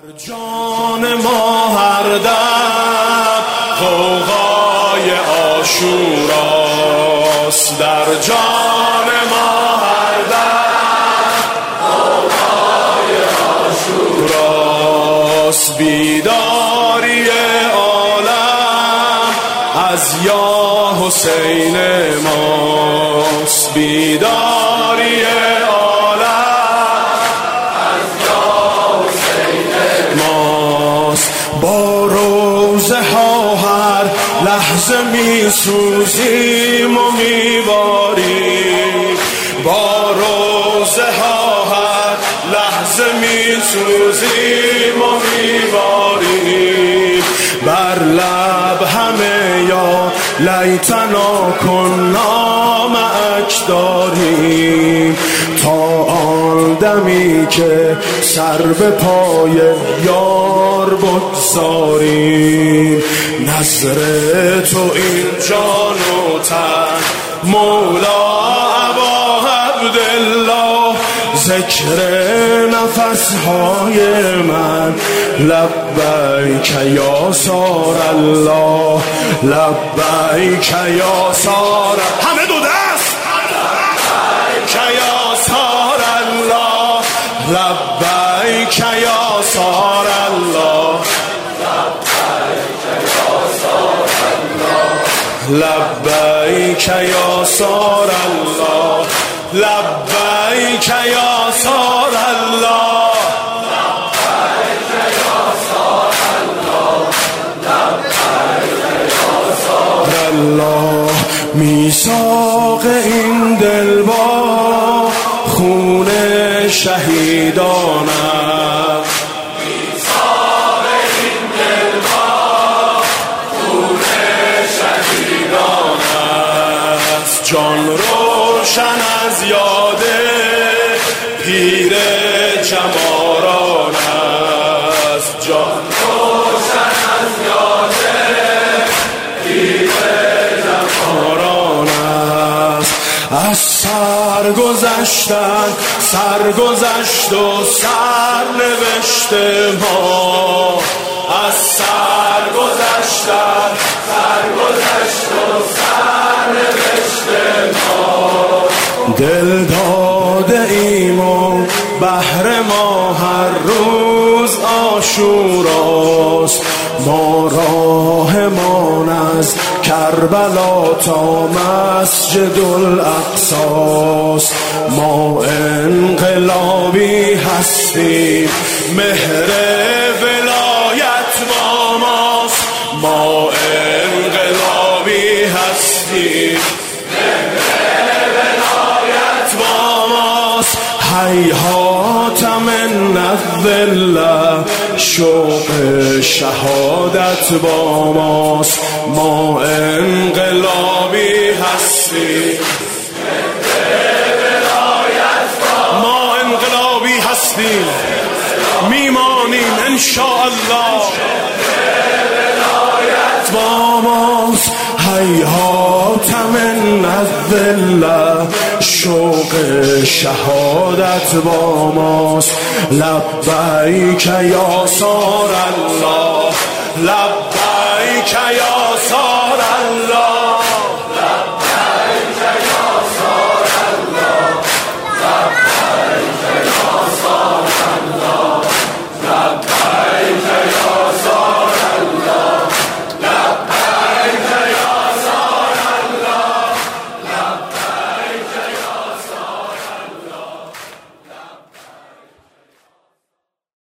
جان ما هر دم غوغای عاشوراست، در جان ما هر دم غوغای عاشوراست. بیداری عالم از یا حسین ماست، بیداری با روزه ها هر لحظه می سوزیم و می باریم، با روزه ها هر لحظه می سوزیم و می باریم. بر لب همه یا لیتنا کنا معک داریم، تا آن دمی که سر به پای یار بگذاریم. نظر تو این جان و تن مولا ابا عبدالله، ذکر نفسهای من لبیک یا سار الله، لبیک یا سار همه دو دست، لبیک یا سار الله، لبیک یا سار الله، لبیک یا سار الله، لبیک یا سار الله، الله. میثاق این دل با خون شهیدان است، میثاق این دل با خون شهیدان است. جان روشن از یاد پیر جماران است، جان روشن از یاد پیر جماران است. از سر گذشتن سرگذشت و سرنوشت ما، از سر گذشتن سرگذشت و سرنوشت ما. دل داده ایم و بهر ما هر روز عاشوراست، ما راهمان از کربلا تا مسجد الاقصاست. ما انقلابی هستیم مهر ولایت با ماست، ما انقلابی هستیم مهر ولایت با ماست. هیهات من الذل شوق شهادت با ماست، ما انقلابی هستیم، ما انقلابی هستیم، میمانیم انشاءالله با ماست. هیهات من الذل شوق شهادت با ماست. لبیک یا سار الله، لبیک یا